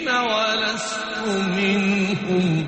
ولست منهم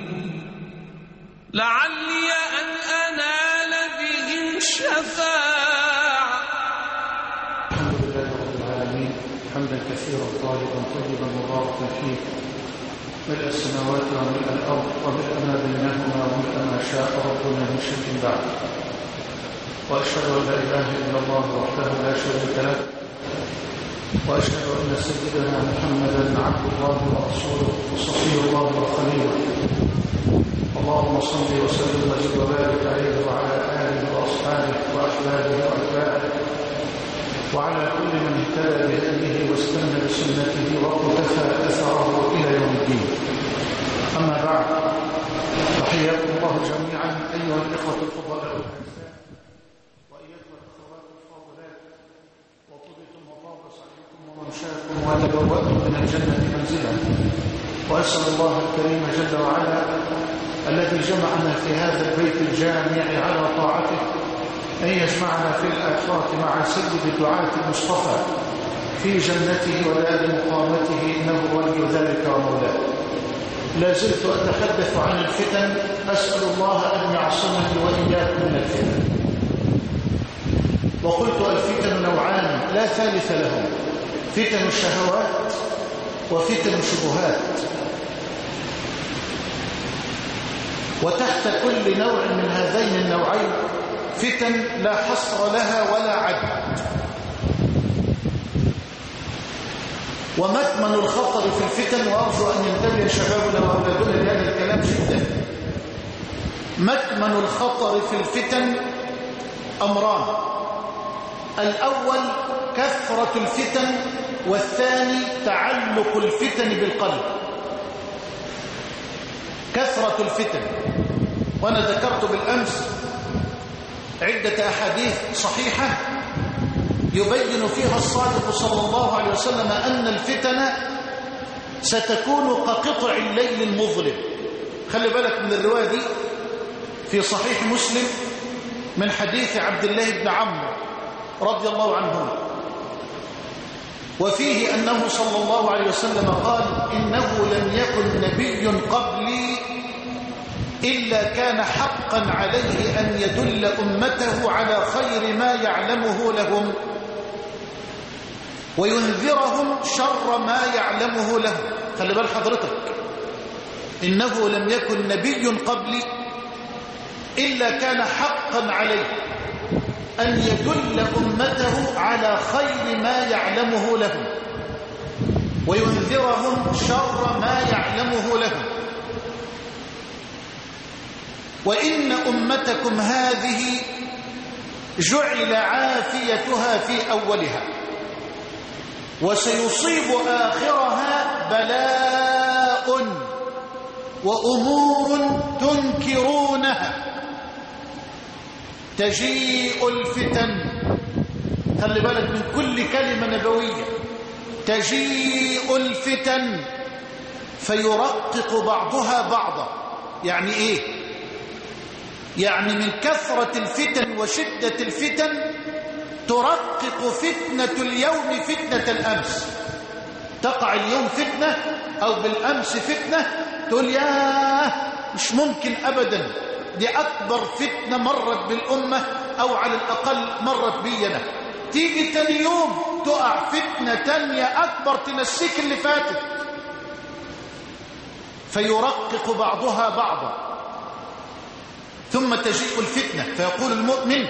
لعلي أن أنال بهم شفاعة. الحمد لله رب العالمين حمدا كثيرا طيبا طيبا مباركا فيه ملء السماوات وملء الأرض وملء ما بينهما وملء ما شاء ربنا من شيء بعد. وأشهد أن لا إله إلا الله وحده لا شريك له وأشهد أن سيدنا محمدا عبد الله ورسوله وصفيه الله وخليله. اللهم صل وسلم وزد وبارك عليه وعلى آله وأصحابه وأحبابه وأتباعه وعلى كل من اهتدى بهديه واستنى بسنته واقتفى أثره إلى يوم الدين. أما بعد، تحياكم الله جميعا أيها الإخوة الفضلاء والأعزاء وأيتها الأخوات الفاضلات، وطبتم وطاب سعيكم وممشاكم وتبوأتم من الجنة منزلا. وأسأل الله الكريم جل وعلا الذي جمعنا في هذا البيت الجامع على طاعته أن يجمعنا في الآخرة مع سيد دعاة المصطفى في جنته ودار مقامته، إنه ولي ذلك ومولاه. لا زلت أتحدث عن الفتن، أسأل الله أن يعصمني وإياكم من الفتن. وقلت الفتن نوعان لا ثالث لهم: فتن الشهوات وفتن الشبهات. وتحت كل نوع من هذين النوعين فتن لا حصر لها ولا عد. ومكمن الخطر في الفتن، وأرجو أن ينتبه شبابنا وأولادنا لهذا الكلام جدا. مكمن الخطر في الفتن أمران: الأول كثرة الفتن، والثاني تعلق الفتن بالقلب. كثرة الفتن، وأنا ذكرت بالأمس عدة أحاديث صحيحة يبين فيها الصادق صلى الله عليه وسلم أن الفتن ستكون كقطع الليل المظلم. خلي بالك من الرواية دي في صحيح مسلم من حديث عبد الله بن عمرو رضي الله عنهما، وفيه أنه صلى الله عليه وسلم قال: إنه لم يكن نبي قبلي إلا كان حقا عليه أن يدل أمته على خير ما يعلمه لهم وينذرهم شر ما يعلمه لهم. خلي بال حضرتك، إنه لم يكن نبي قبلي إلا كان حقا عليه أن يدل أمته على خير ما يعلمه لهم وينذرهم شر ما يعلمه لهم. وإن أمتكم هذه جعل عافيتها في أولها، وسيصيب آخرها بلاء وأمور تنكرونها. تجيء الفتن، خلي بالك من كل كلمة نبوية، تجيء الفتن فيرقق بعضها بعضا. يعني إيه؟ يعني من كثرة الفتن وشدة الفتن ترقق فتنة اليوم فتنة الأمس. تقع اليوم فتنة أو بالأمس فتنة، تقول ياه مش ممكن أبدا، دي أكبر فتنة مرت بالأمة أو على الأقل مرت بينا. تيجي تاني يوم تقع فتنة تانية أكبر تنسيك اللي فاتت، فيرقق بعضها بعضا. ثم تجيء الفتنة فيقول المؤمن: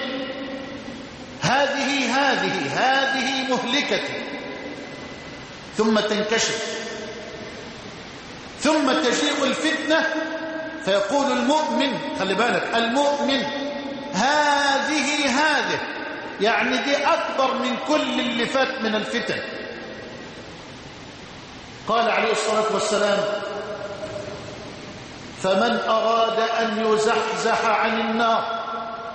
هذه مهلكتي، ثم تنكشف. ثم تجيء الفتنة فيقول المؤمن، خلي بالك، المؤمن هذه يعني دي أكبر من كل اللي فات من الفتن. قال عليه الصلاة والسلام: فمن أراد أن يزحزح عن النار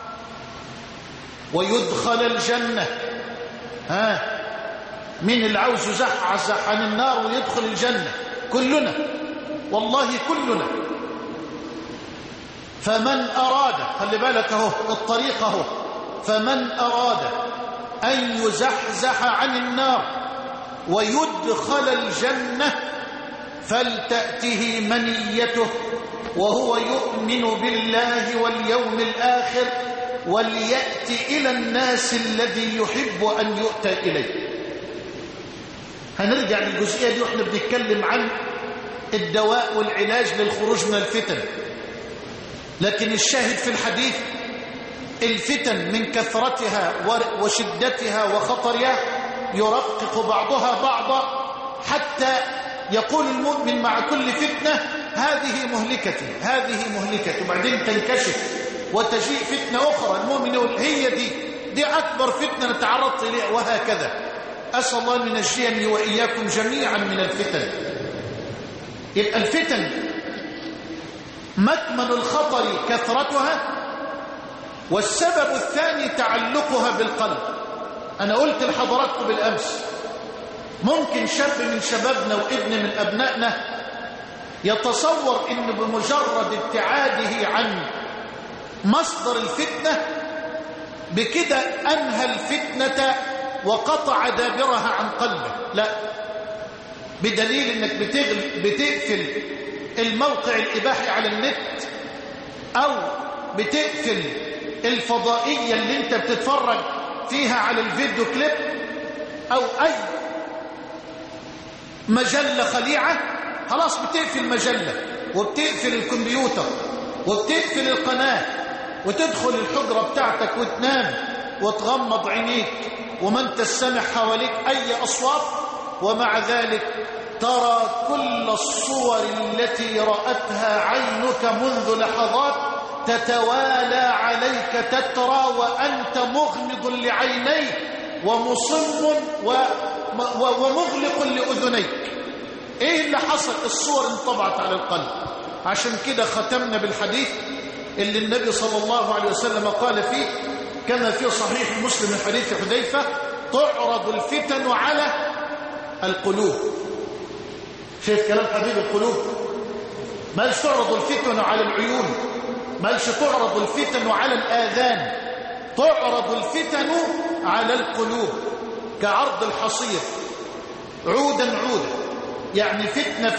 ويدخل الجنة، مين اللي عاوز يزحزح عن النار ويدخل الجنة؟ كلنا، والله كلنا. فمن أراد، خلي بالك اهو الطريق اهو، فمن أراد أن يزحزح عن النار ويدخل الجنة فلتأته منيته وهو يؤمن بالله واليوم الآخر وليأت إلى الناس الذي يحب أن يؤتى إليه. هنرجع للجزئية دي وإحنا بنتكلم عن الدواء والعلاج للخروج من الفتن. لكن الشاهد في الحديث الفتن من كثرتها وشدتها وخطرها يرقق بعضها بعضا، حتى يقول المؤمن مع كل فتنة هذه مهلكتي هذه مهلكتي، وبعدين تنكشف وتجيء فتنة أخرى المؤمن يقول هي دي أكبر فتنة نتعرض إليها، وهكذا. أسأل الله أن ينجيني وإياكم جميعا من الفتن. يبقى الفتن مكمن الخطر كثرتها، والسبب الثاني تعلقها بالقلب. أنا قلت لحضراتكم بالأمس ممكن شاب من شبابنا وابن من أبنائنا يتصور إن بمجرد ابتعاده عن مصدر الفتنة بكده أنهى الفتنة وقطع دابرها عن قلبه. لا، بدليل إنك بتقفل الموقع الإباحي على النت، أو بتقفل الفضائية اللي انت بتتفرج فيها على الفيديو كليب، أو أي مجلة خليعة، خلاص بتقفل مجلة وبتقفل الكمبيوتر وبتقفل القناة وتدخل الحجرة بتاعتك وتنام وتغمض عينيك وما انت السمع حواليك أي أصوات، ومع ذلك ترى كل الصور التي رأتها عينك منذ لحظات تتوالى عليك تترى وأنت مغمض لعينيك ومصم ومغلق لأذنيك. ايه اللي حصل؟ الصور انطبعت على القلب. عشان كده ختمنا بالحديث اللي النبي صلى الله عليه وسلم قال فيه كما في صحيح مسلم حديث حذيفة: تعرض الفتن على القلوب. شايف كلام حبيب القلوب؟ مالش تعرض الفتن على العيون، مالش تعرض الفتن على الآذان، تعرض الفتن على القلوب كعرض الحصير عودا عودا. يعني فتنة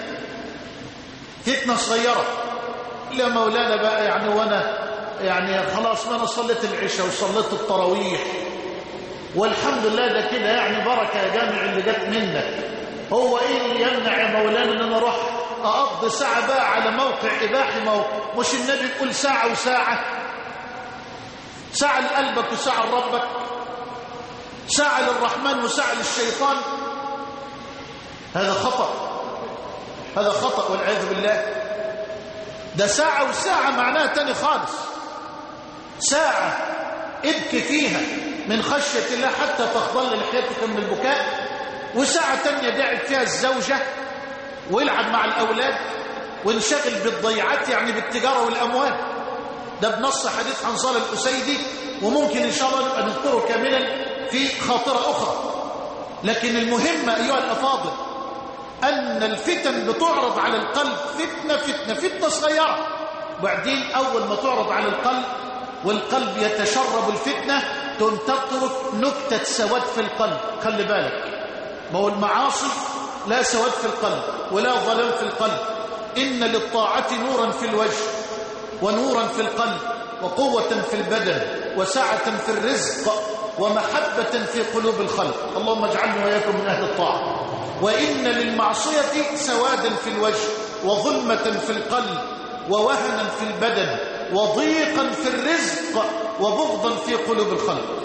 فتنة صغيرة. لا مولانا بقى يعني وانا يعني خلاص ما انا صليت العشاء وصليت التراويح والحمد لله ده كده يعني بركة يا جامع اللي جت منك. هو ايه اللي يمنع يا مولانا ان انا اروح اقضي ساعة بقى على موقع اباحي؟ مش النبي يقول ساعة وساعة؟ ساعة لقلبك وساعة لربك، ساعة للرحمن وساعة للشيطان. هذا خطأ، هذا خطأ والعياذ بالله. ده ساعة وساعة معناها تاني خالص. ساعة ابكي فيها من خشية الله حتى تخضل لحيتك من البكاء، وساعة تانية داعب فيها الزوجة ويلعب مع الأولاد وانشغل بالضيعات يعني بالتجارة والأموال. ده بنص حديث حنظلة الأسيدي، وممكن إن شاء الله نبقى نذكره كاملا في خاطرة أخرى. لكن المهم أيها الأفاضل أن الفتن بتعرض على القلب فتنة صغيرة، وبعدين أول ما تعرض على القلب والقلب يتشرب الفتنة تترك نكتة سواد في القلب. خلي بالك، ما هو المعاصي لا سواد في القلب ولا ظلام في القلب. إن للطاعة نورا في الوجه ونورا في القلب وقوة في البدن وسعة في الرزق ومحبة في قلوب الخلق. اللهم اجعلنا وإياكم من أهل الطاعة. وإن للمعصية سوادا في الوجه وظلمة في القلب ووهنا في البدن وضيقا في الرزق وبغضا في قلوب الخلق.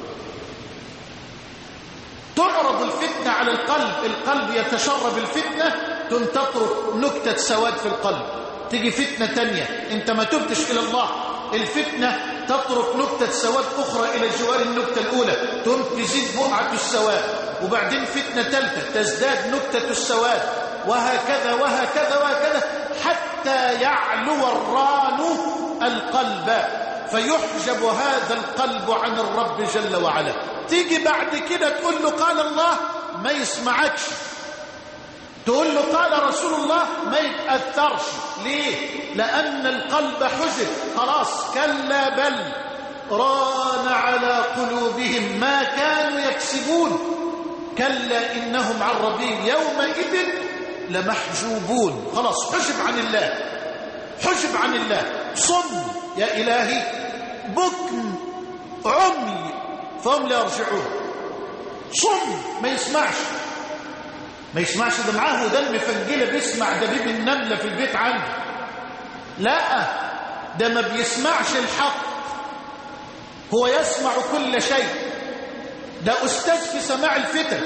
تعرض الفتنة على القلب يتشرب الفتنة تترك نكتة سواد في القلب. تيجي فتنة تانية انت ما تبتش إلى الله، الفتنة تترك نكتة سواد أخرى إلى جوار النكتة الأولى، تزيد بقعة السواد، وبعدين فتنة ثالثة تزداد نكتة السواد، وهكذا وهكذا وهكذا حتى يعلو الران القلب فيحجب هذا القلب عن الرب جل وعلا. تيجي بعد كده تقول له قال الله ما يسمعكش، تقول له قال رسول الله ما يتأثرش. ليه؟ لأن القلب حجب خلاص. كلا بل ران على قلوبهم ما كانوا يكسبون كلا إنهم عن ربهم يومئذ لمحجوبون. خلاص حجب عن الله، حجب عن الله، صم يا إلهي، بكم عمي فهم لا يرجعون. صم ما يسمعش، ما يسمعش. ده معاه ودن مفنجلة بيسمع دبيب النملة في البيت عنده. لا، ده ما بيسمعش الحق، هو يسمع كل شيء. ده أستاذ في سماع الفتن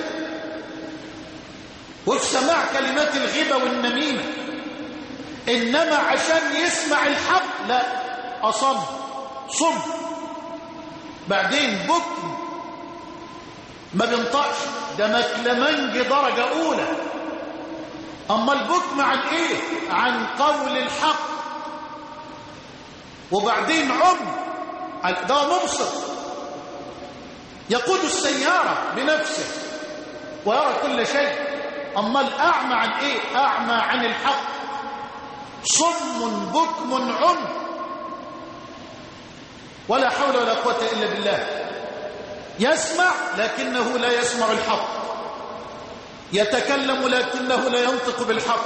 وفي سماع كلمات الغيبة والنميمة، إنما عشان يسمع الحق لا، أصم، صم. بعدين بكم ما بينطقش، ده مكلمنج درجة أولى. أما البكم عن إيه؟ عن قول الحق. وبعدين ده مبصر، يقود السيارة بنفسه ويرى كل شيء. أما الأعمى عن إيه؟ أعمى عن الحق. صم بكم ولا حول ولا قوة إلا بالله. يسمع لكنه لا يسمع الحق، يتكلم لكنه لا ينطق بالحق،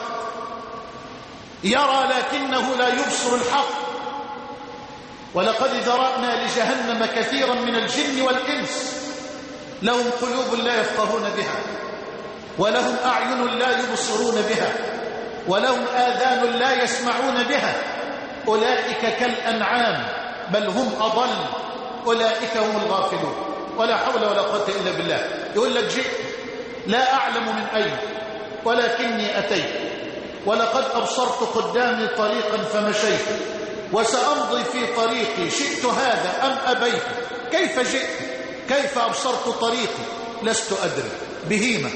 يرى لكنه لا يبصر الحق. ولقد ذرأنا لجهنم كثيرا من الجن والإنس لهم قلوب لا يفقهون بها، ولهم أعين لا يبصرون بها، ولهم آذان لا يسمعون بها، أولئك كالأنعام بل هم أضل، أولئك هم الغافلون. ولا حول ولا قوة إلا بالله. يقول لك جئت لا أعلم من أين ولكني أتيت، ولقد أبصرت قدامي طريقا فمشيت، وسأمضي في طريقي، شئت هذا أم أبيت. كيف جئت؟ كيف أبصرت طريقي؟ لست أدري. بهيمة،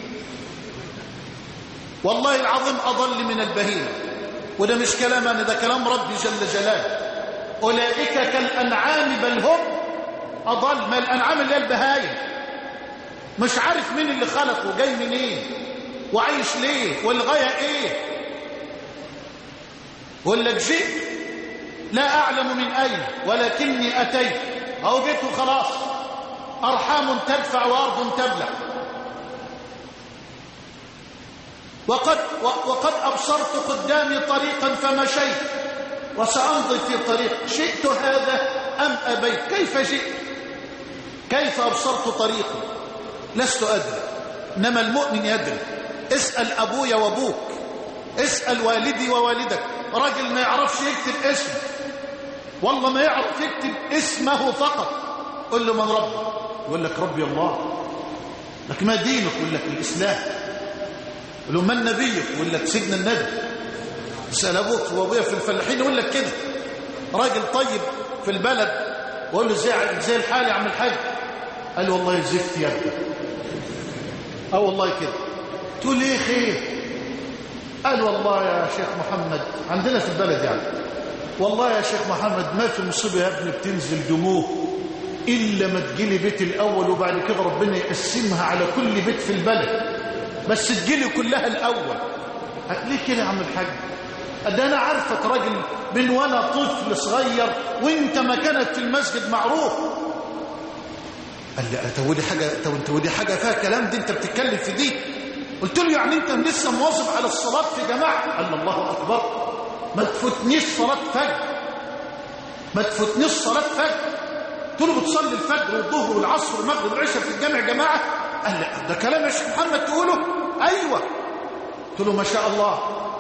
والله العظيم أضل من البهيمة. وده مش كلام أنا، ده كلام ربي جل جلاله. أولئك كالأنعام بل هم أضل. ما الأنعام اللي هي البهايم، مش عارف مين اللي خلقه وجاي منين وعايش ليه والغاية ايه. يقول لك جئت لا أعلم من أين ولكني أتيت. أو جئت وخلاص، أرحام تدفع وأرض تبلع. وقد أبصرت قدامي طريقا فمشيت، وسأمضي في طريق، شئت هذا أم أبيت. كيف جئت؟ كيف أبصرت طريقي؟ لست أدري. إنما المؤمن يدري. اسأل أبويا وأبوك، اسأل والدي ووالدك. راجل ما يعرفش يكتب اسمه، والله ما يعرف يكتب اسمه فقط. قل له من ربك؟ يقول لك ربي الله. لك ما دينك؟ يقول لك الإسلام. قل له من نبيك؟ يقول لك سيدنا النبي. اسأل أبوك وأبويا في الفلاحين يقول لك كده. راجل طيب في البلد وقال له زي الحال يا عم الحاج، قال والله زفت يا ابني. والله كده. تقول ليه خير؟ قال والله يا شيخ محمد، عندنا في البلد يعني، والله يا شيخ محمد ما في مصيبة يا ابني بتنزل دموع إلا ما تجيلي بيت الأول، وبعد كده ربنا يقسمها على كل بيت في البلد، بس تجيلي كلها الأول. ليه كده يا عم الحاج؟ ده أنا عارفك راجل من وأنا طفل صغير وانت مكانك في المسجد معروف. قال لي طب ودي حاجة فيها كلام؟ دي انت بتتكلم في دي؟ قلت له يعني انت لسه مواظب على الصلاة في جماعة؟ قال الله أكبر، ما تفوتنيش صلاة فجر، ما تفوتنيش صلاة فجر. قلت له بتصلي الفجر والظهر والعصر والمغرب والعشاء في الجامع جماعة؟ قال لي ده كلام يا شيخ محمد تقوله؟ أيوة. قلت له ما شاء الله،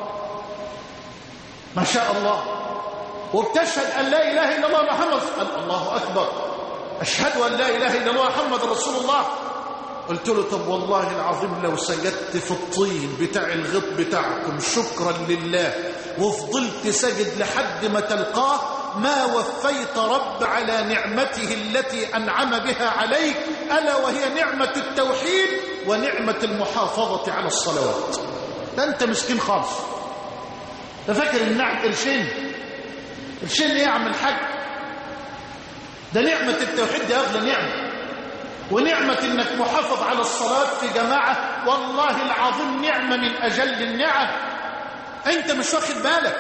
ما شاء الله. وبتشهد أن لا إله إلا الله محمد؟ قال الله أكبر، أشهد أن لا إله إلا الله محمد رسول الله. قلت له طب والله العظيم لو سجدت في الطين بتاع الغط بتاعكم شكرا لله وفضلت سجد لحد ما تلقاه ما وفيت رب على نعمته التي أنعم بها عليك، ألا وهي نعمة التوحيد ونعمة المحافظة على الصلوات. ده أنت مسكين خالص، ده فاكر النعم قرشين ايه يا عم الحاج؟ ده نعمة التوحيد دي أغلى نعمة، ونعمة إنك محافظ على الصلاة في جماعة والله العظيم نعمة من أجل النعم. أنت مش واخد بالك.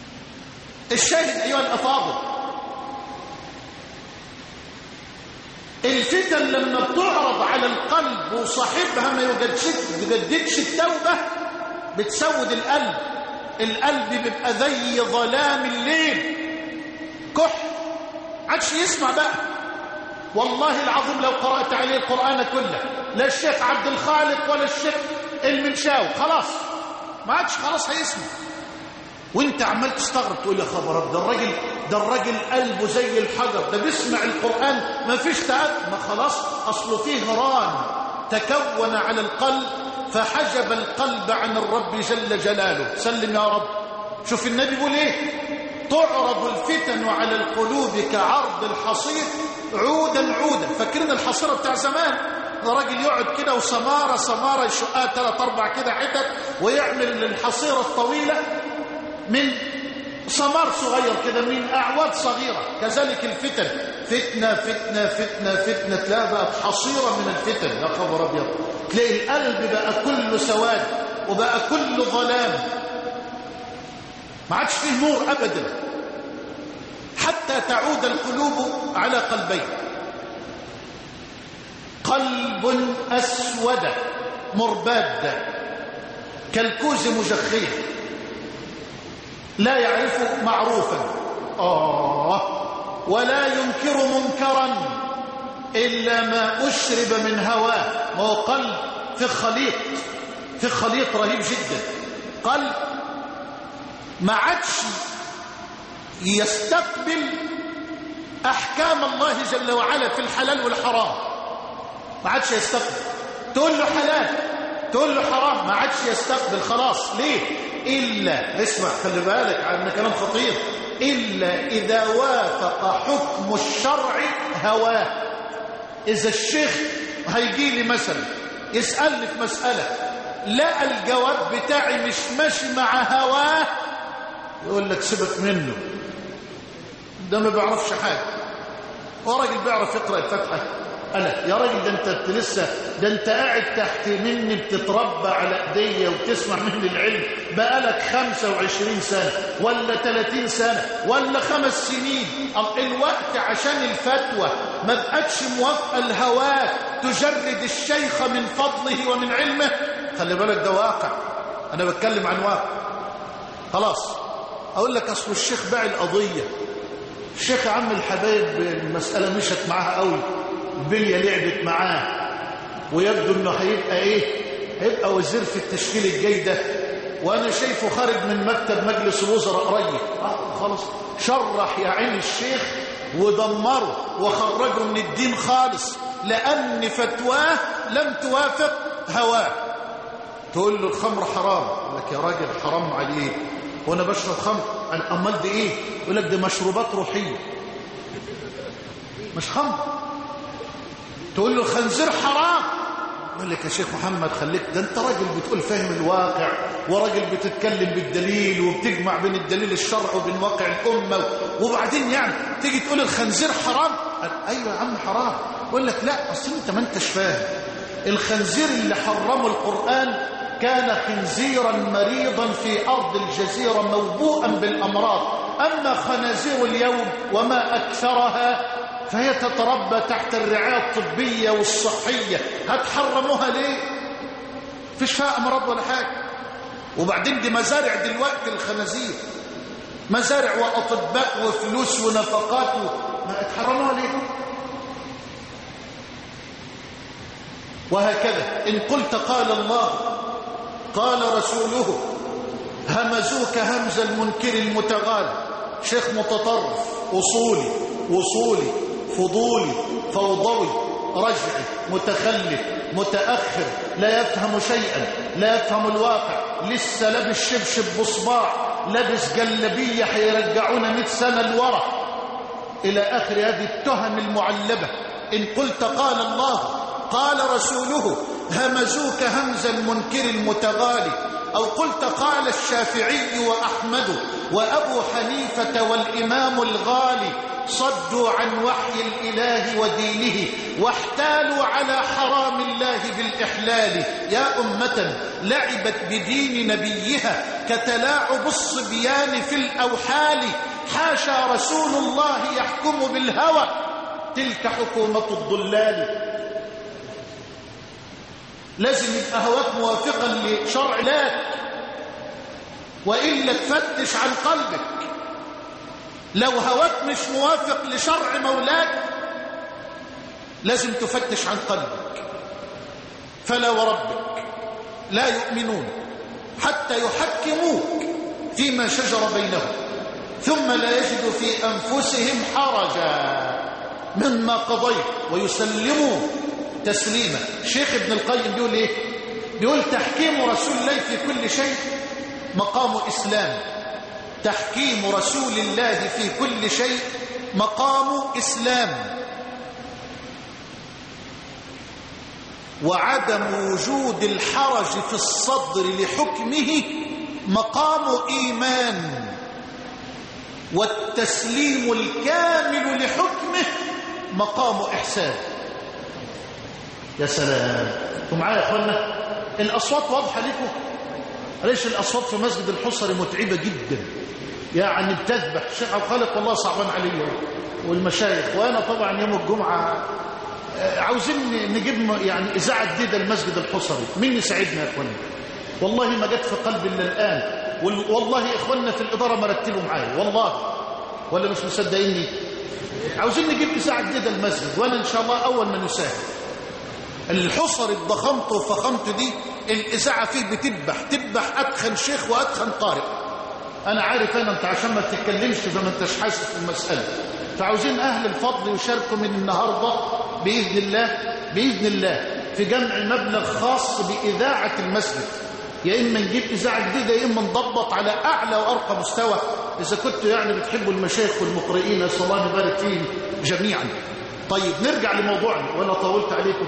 الشاهد أيها الأفاضل، الفتن لما بتعرض على القلب وصاحبها ما يجددش التوبة بتسود القلب. القلب بيبقى زي ظلام الليل، كحل، عادش يسمع بقى. والله العظيم لو قرأت عليه القرآن كله، لا الشيخ عبد الخالق ولا الشيخ المنشاوي، خلاص ما عادش خلاص هيسمع. وانت عمال تستغرب تقول يا خبر، ده الراجل قلبه زي الحجر، ده بيسمع القرآن ما فيش تأثر. ما خلاص أصله فيه هران تكون على القلب فحجب القلب عن الرب جل جلاله. سلم يا رب. شوف النبي بيقول ايه؟ تعرض الفتن على القلوب كعرض الحصير عودا عودا. فاكرين الحصيرة بتاع زمان؟ راجل يقعد كده وسمارة يشقها 3-4 كده حتت ويعمل الحصيرة الطويلة من سمار صغير كده، من أعواد صغيرة. كذلك الفتن، فتنة فتنة فتنة فتنة، تلاقي بقت حصيرة من الفتن. يا خبر أبيض، تلاقي القلب بقى كله سواد وبقى كله ظلام، ما عادش فيه نور أبدا، حتى تعود القلوب على قلبين. قلب أسود مرباد كالكوز مجخية لا يعرف معروفا ولا ينكر منكرا إلا ما أشرب من هواه. وهو قلب في خليط رهيب جدا. قلب ما عادش يستقبل أحكام الله جل وعلا في الحلال والحرام، ما عادش يستقبل. تقول له حلال تقول له حرام، ما عادش يستقبل خلاص. ليه؟ إلا، اسمع خلي بالك عن كلام خطير، إلا إذا وافق حكم الشرع هواه. إذا الشيخ هيجي لي مثلا يسألني في مسألة، لا الجواب بتاعي مش ماشي مع هواه، يقول لك سيبك منه، ده ما بيعرفش حاجة. وراجل بيعرف يقرأ الفتحة، أنا يا راجل ده انت قاعد تحت مني بتتربى على ايديا وتسمع مني العلم بقالك 25 سنة ولا 30 سنة ولا 5 سنين. الوقت عشان الفتوى ما بقتش موافقة الهواك تجرد الشيخ من فضله ومن علمه. خلي بالك ده واقع، انا بتكلم عن واقع. خلاص اقول لك اصل الشيخ باع القضية، الشيخ يا عم الحبايب المسألة مشت معاها قوي، البلية لعبت معاه، ويبدو انه هيبقى وزير في التشكيل الجاي ده، وانا شايفه خارج من مكتب مجلس الوزراء قريب. خلاص شرح يا عين الشيخ ودمره وخرجه من الدين خالص، لان فتواه لم توافق هواه. تقول له الخمر حرام، يقول لك يا راجل حرام عليه وانا بشرب خمر؟ امال دي ايه؟ يقول لك دي مشروبات روحيه مش خمر. تقول له الخنزير حرام، يقول لك يا شيخ محمد خليك، ده انت راجل بتقول فاهم الواقع وراجل بتتكلم بالدليل وبتجمع بين الدليل الشرعي وبين واقع الامه، وبعدين يعني تيجي تقول الخنزير حرام؟ ايوه يا عم حرام. يقول لك لا اصل انت ما انتش فاهم، الخنزير اللي حرمه القرآن كان خنزيرا مريضا في أرض الجزيرة موبوءا بالأمراض. أما خنازير اليوم وما أكثرها فهي تتربى تحت الرعاية الطبية والصحية، هتحرموها ليه؟ فيش فيها أمراض ولا حاجة. وبعدين دي مزارع دلوقتي الخنازير، مزارع وأطباء وفلوس ونفقات، ما هتحرموها ليه؟ وهكذا إن قلت قال الله قال رسوله همزوك همز المنكر المتغالي، شيخ متطرف وصولي فضولي فوضوي رجعي متخلف متأخر لا يفهم شيئا، لا يفهم الواقع، لسه لابس شبشب بصباع، لابس جلبية هيرجعونا 100 سنة لورا، إلى آخر هذه التهم المعلبة. إن قلت قال الله قال رسوله همزوك همز المنكر المتغالي، أو قلت قال الشافعي وأحمد وأبو حنيفة والإمام الغالي، صدوا عن وحي الإله ودينه واحتالوا على حرام الله بالإحلال. يا أمة لعبت بدين نبيها كتلاعب الصبيان في الأوحال، حاشا رسول الله يحكم بالهوى تلك حكومة الضلال. لازم يبقى هواك موافقا لشرع لك، وإلا تفتش عن قلبك. لو هواك مش موافق لشرع مولاك لازم تفتش عن قلبك. فلا وربك لا يؤمنون حتى يحكموك فيما شجر بينهم ثم لا يجدوا في أنفسهم حرجا مما قضيت ويسلموا تسليما. شيخ ابن القيم بيقول ايه؟ بيقول تحكيم رسول الله في كل شيء مقام إسلام. تحكيم رسول الله في كل شيء مقام إسلام، وعدم وجود الحرج في الصدر لحكمه مقام إيمان، والتسليم الكامل لحكمه مقام إحسان. يا سلام، انتم معايا يا اخوانا؟ الأصوات واضحة لكم؟ ليش الأصوات في مسجد الحصري متعبة جدا، يعني بتذبح. الشيخ عبد الخالق والله صعبان علي والمشايخ، وأنا طبعا يوم الجمعة عاوزين نجيب يعني إذاعة جديدة المسجد الحصري. مين يساعدنا يا اخوانا؟ والله ما جت في قلبي إلا الآن، والله إخواننا في الإدارة ما رتلوا معايا والله، ولا مش مصدقيني؟ عاوزين نجيب إذاعة جديدة المسجد، وأنا إن شاء الله أول من يساهم. الحصري الضخمت وفخمت دي الإذاعة فيه تذبح أدخن شيخ وأدخن قارئ. أنا عارف أنت عشان ما تتكلمش فما انتش حاسس في المسألة، فعاوزين أهل الفضل يشاركوا من النهاردة بإذن الله في جمع مبلغ خاص بإذاعة المسجد. يا إما نجيب إذاعة جديدة يا إما نضبط على أعلى وأرقى مستوى. إذا كنتوا يعني بتحبوا المشايخ والمقرئين صلى الله عليه يبارك فيهم جميعا. طيب نرجع لموضوعنا ولا طولت عليكم؟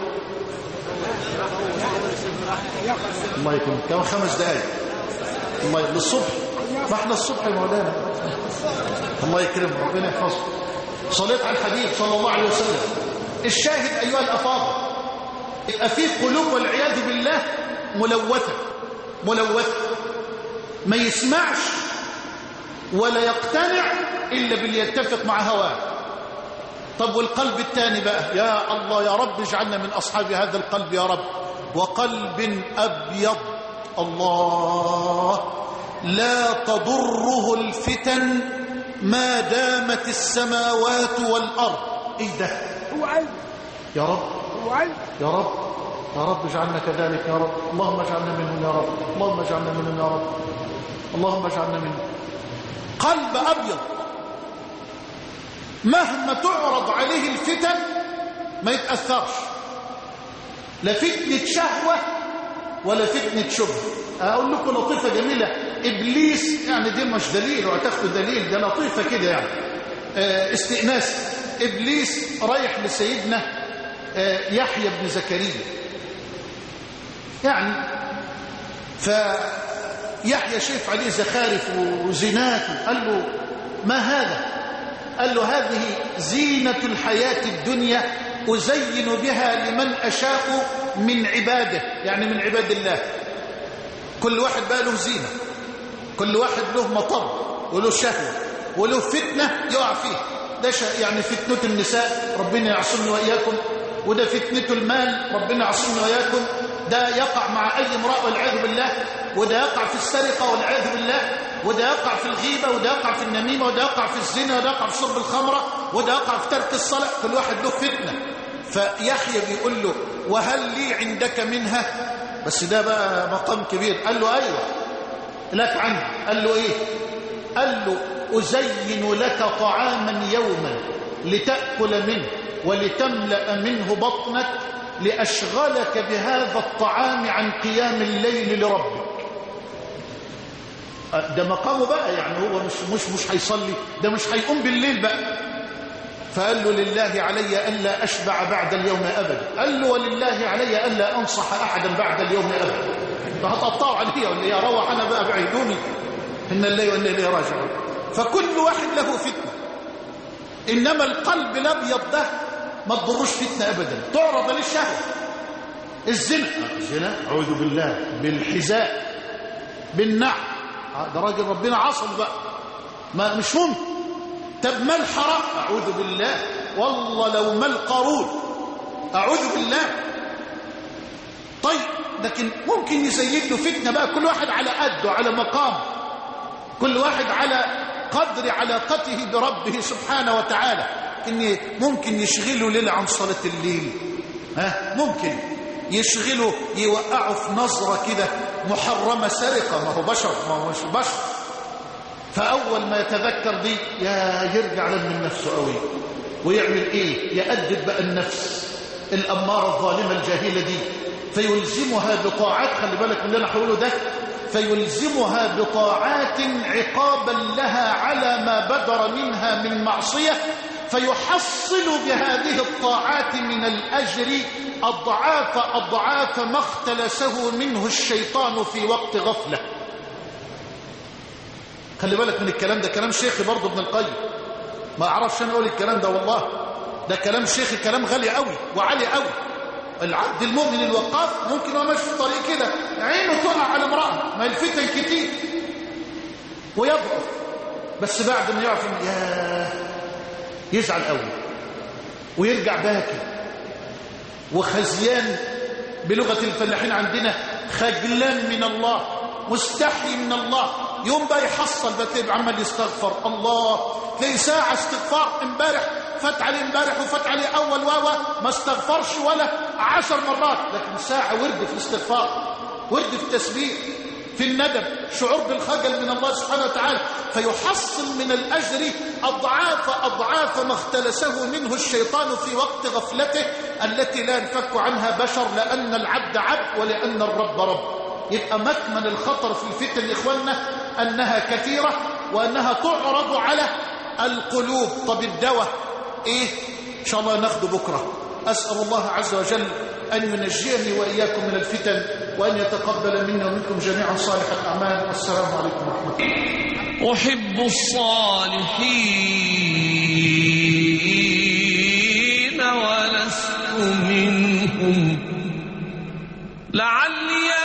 الله يكرمك، كمان 5 دقائق. الله للصبح، ما احنا الصبح يا مولانا. الله يكرمك، ربنا يحفظك. صليت على الحبيب صلى الله عليه وسلم. الشاهد أيها الأفاضل، يبقى في قلوب والعياذ بالله ملوثة، ما يسمعش ولا يقتنع إلا باللي يتفق مع هواه. طب والقلب الثاني بقى؟ يا الله يا رب اجعلنا من أصحاب هذا القلب يا رب. وقلب أبيض، الله لا تضره الفتن ما دامت السماوات والأرض. ايه ده؟ يا رب يا رب يا رب اجعلنا كذلك يا رب. اللهم اجعلنا منهم يا رب، اللهم اجعلنا منهم يا رب، اللهم اجعلنا منهم. قلب أبيض مهما تعرض عليه الفتن ما يتأثرش، لا فتنة شهوة ولا فتنة شبهة. أقول لكم لطيفة جميلة. إبليس يعني دي مش دليل وهتاخدوا دليل، ده لطيفة كده يعني استئناس. إبليس رايح لسيدنا يحيى بن زكريا يعني، فيحيى شايف عليه زخارف وزينات، قال له ما هذا؟ قال له هذه زينة الحياة الدنيا أزين بها لمن أشاء من عباده، يعني من عباد الله. كل واحد بقى له زينة، كل واحد له مطر وله شهوة وله فتنة يقع فيه. ده يعني فتنة النساء ربنا يعصمني وإياكم، وده فتنة المال ربنا يعصمني وإياكم. ده يقع مع أي امرأة والعياذ بالله، وده يقع في السرقة والعياذ بالله، وده يقع في الغيبة، وده يقع في النميمة، وده يقع في الزنا، وده يقع في شرب الخمرة، وده يقع في ترك الصلاة. كل واحد له فتنة. فيحيى بيقول له وهل لي عندك منها؟ بس ده بقى مقام كبير. قال له أيوة لك عنه. قال له إيه؟ قال له أزين لك طعاما يوما لتأكل منه ولتملأ منه بطنك لأشغلك بهذا الطعام عن قيام الليل لربك. ده مقامه بقى، يعني هو مش هيصلي، ده مش هيقوم بالليل بقى. فقال له لله علي ألا أشبع بعد اليوم أبدا. قال له ولله علي ألا أنصح أحدا بعد اليوم أبدا. فهتقطعوا عليه ولا يا روح أنا بقى بعيدوني إن الليل وإن إليه راجعون. فكل واحد له فتنة، إنما القلب الأبيض ده ما تضروش فتنة أبدا. تعرض للشهوة، الزنا أعوذ بالله، بالحذاء، بالنعم، ده راجل ربنا عصم بقى، ما مش ممكن. طب ما الحرام؟ أعوذ بالله، والله لو مال قارون، أعوذ بالله. طيب لكن ممكن يزيد له فتنة بقى، كل واحد على قده، على مقام، كل واحد على قدر علاقته بربه سبحانه وتعالى. إن ممكن يشغله ليلة عن صلاة الليل، ممكن يشغله يوقعه في نظرة كده محرمة سرقة، ما هو بشر، ما هو مش بشر. فأول ما يتذكر دي يرجع من نفسه قوي، ويعمل إيه؟ يأدب بقى النفس الأمارة الظالمة الجاهلة دي، فيلزمها بطاعات. خلي بالك من اللي أنا هقوله ده، فيلزمها بطاعات عقابا لها على ما بدر منها من معصية، فيحصل بهذه الطاعات من الأجر أضعاف ما اختلسه منه الشيطان في وقت غفلة. خلي بالك من الكلام ده، كلام شيخي برضه ابن القيم، ما أعرفش أنا أقول الكلام ده والله، ده كلام شيخي، كلام غالي قوي وعالي قوي. العبد المؤمن الوقاف ممكن هو ماشي في الطريق كده عينه تقع على امرأة، ما الفتن كتير، ويضعف، بس بعد ما يعرف يزعل قوي ويرجع باكي وخزيان، بلغة الفلاحين عندنا خجلان من الله، مستحي من الله. يوم بقى يحصل بقى عمال يستغفر الله، تلاقي ساعة استغفار امبارح فات عليه، امبارح وفات عليه أول ما استغفرش ولا 10 مرات، لكن ساعة ورد في الاستغفار، ورد في التسبيح، في الندم، شعور بالخجل من الله سبحانه وتعالى، فيحصل من الأجر أضعاف ما اختلسه منه الشيطان في وقت غفلته التي لا ينفك عنها بشر، لأن العبد عبد ولأن الرب رب. يبقى مكمن الخطر في الفتن يا إخواننا أنها كثيرة، وأنها تعرض على القلوب. طب الدواء إيه؟ إن شاء الله ناخده بكرة. أسأل الله عز وجل أن ينجيني وإياكم من الفتن، وأن يتقبل منا ومنكم جميعا صالح الأعمال. والسلام عليكم ورحمة الله. أحب الصالحين ولست منهم، لعلي